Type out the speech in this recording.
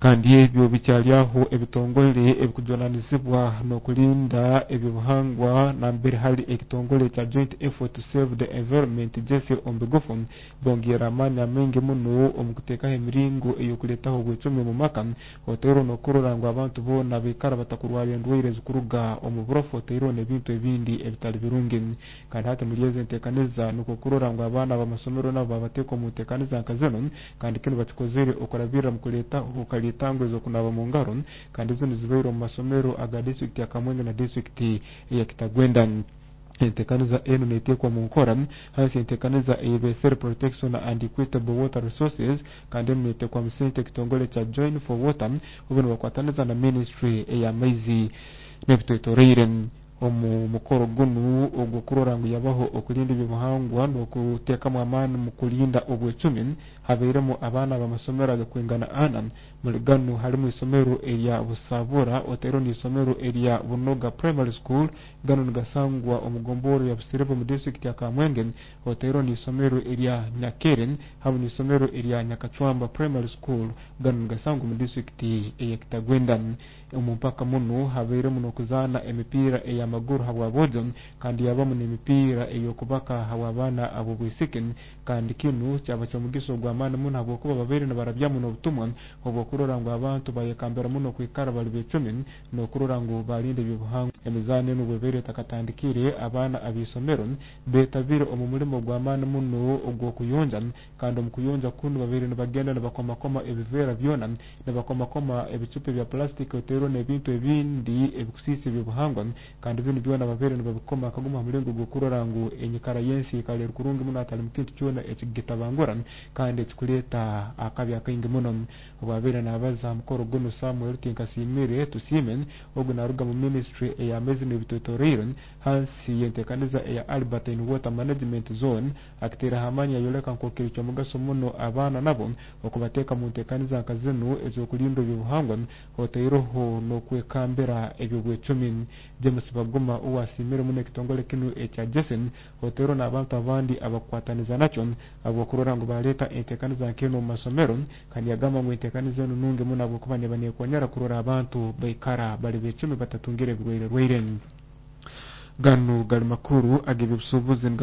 kandi ebyo bikyalyaho ebitongole ebikujonanizibwa n'okulinda ebyobuhangwa na mbere hali ekitongole kya Joint Effort to Save the Environment jese ombigufu bongera amani amengi muno omukuteekaho emiringo eyokuletaho obwecumi mu maka otero n'okurora ngu abantu boona beekara batakurwara endwaire zikuruga omu burofu otero n'ebintu ebindi ebitali birungi kandi hati muri ezi nteekaniza nuko kurora ngu abaana b'amasomero nabo babateeka omu nteekaniza nka zino kandi kino bakikozere okurabirira mu kuleta ukaletangwa ezokunaba mu ngaro kandi zino zibaire omu masomero aga district ya Kamwenge na district ya Kitagwenda. Entekaniza eno netekwa mu nkora hasi entekaniza eyebesere protection and equitable water resources kandi eno netekwa mu sente kitongole kya Join for Water ubino bakwataniza na ministry ey'amaizi n'ebitwetoreire omu mukoro gunu ogwo kurora ngu yabaho okulinda ebyobuhangwa n'okuteekamu amaani mu kulinda obwecumi habeiremu abaana b'amasomero agakwingana ana muri ganu halimu isomero erya Busabura otero n'isomero erya Bunoga Primary School ganu nigasangwa omugomboro ya Busirebo mu district ya Kamwenge otero n'isomero erya Nyakeren hamu n'isomero erya Nyakachwamba Primary School ganu nigasangwa mu district ya Kitagwenda. Omumpaka muno habeiremu n'okuzaana emipiira ey'amaguru habw'aboojo kandi yabamu n'emipiira ey'okubaka habw'abaana abo bwisiki kandi kinu kyaba ky'omugiso gw'amaani muno habw'okuba babaire nibarabyamu n'obutumwa obw'okurora ngu abantu bayekambira muno kwikara bali beecumi n'okurora ngu balinda ebyobuhangwa. Emizaano enu bwebaire etakatandikire abaana ab'isomero beetabire omu mulimo gw'amaani muno ogw'okuyonja kandi omu kuyonja kunu babaire nibagenda nibakomakoma ebiveera byona nibakomakoma ebicupa bya plastic otero n'ebintu ebindi ebikusiisa ebyobuhangwa kandi bino byona babaire nibabikoma akaguma mulingo gw'okurora ngu enyikara y'ensi ikaleera kurungi muno atali mu kintu kyona ekigitabangura kandi ekikuleeta akabi akaingi muno. Obwabaire nabaza mukoro guno Samuel Tinkasimire tusiime ogu naruga mu ministry ey'amaizi n'ebitwetoreire hansi y'enteekaniza eya Albert in Water Management Zone akiteera hamanya yoleka nkokiri ky'omugaso muno abaana nabo okubateeka mu nteekaniza nka zino ez'okulinda ebyobuhangwa otairoho n'okwekambira ebyobwecumi. James Baguma owasiimire muno ekitongole kinu ekya Jason otero n'abantu abandi abakukwataniza nakyo ab'okurora ngu baleeta enteekaniza nk'eno mu masomero kandi yagamba ngu enteekaniza eno nungi muno habw'okuba nebaneekonyera kurora abantu baikara bali beecumi batatungire ebirwaire. Ganu gali makuru ag'ebyobusuubuzi